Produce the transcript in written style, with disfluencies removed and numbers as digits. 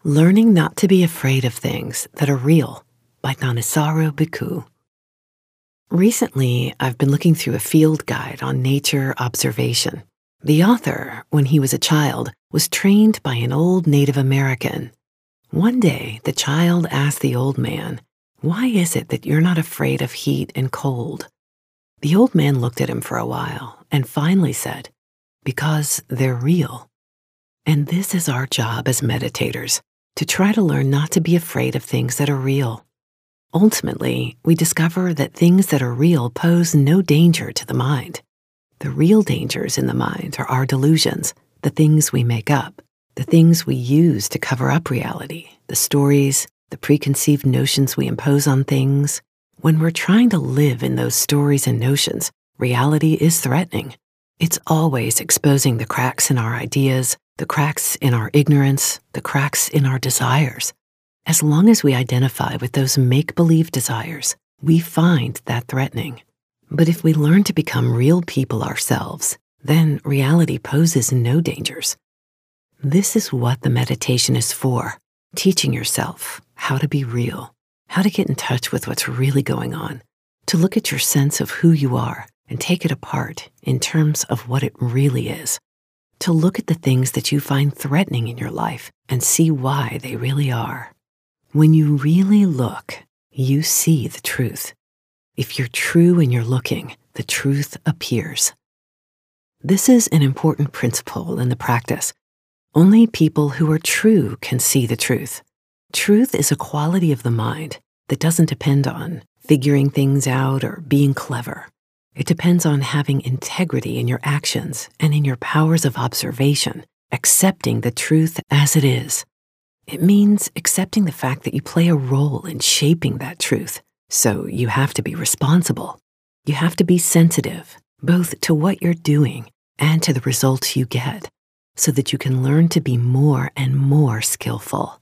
Learning Not to Be Afraid of Things That Are Real by Thanissaro Bhikkhu. Recently, I've been looking through a field guide on nature observation. The author, when he was a child, was trained by an old Native American. One day, the child asked the old man, "Why is it that you're not afraid of heat and cold?" The old man looked at him for a while and finally said, "Because they're real." And this is our job as meditators, to try to learn not to be afraid of things that are real. Ultimately, we discover that things that are real pose no danger to the mind. The real dangers in the mind are our delusions, the things we make up, the things we use to cover up reality, the stories, the preconceived notions we impose on things. When we're trying to live in those stories and notions, reality is threatening. It's always exposing the cracks in our ideas, the cracks in our ignorance, the cracks in our desires. As long as we identify with those make-believe desires, we find that threatening. But if we learn to become real people ourselves, then reality poses no dangers. This is what the meditation is for, teaching yourself how to be real, how to get in touch with what's really going on, to look at your sense of who you are and take it apart in terms of what it really is. To look at the things that you find threatening in your life and see why they really are. When you really look, you see the truth. If you're true in your looking, the truth appears. This is an important principle in the practice. Only people who are true can see the truth. Truth is a quality of the mind that doesn't depend on figuring things out or being clever. It depends on having integrity in your actions and in your powers of observation, accepting the truth as it is. It means accepting the fact that you play a role in shaping that truth, so you have to be responsible. You have to be sensitive, both to what you're doing and to the results you get, so that you can learn to be more and more skillful.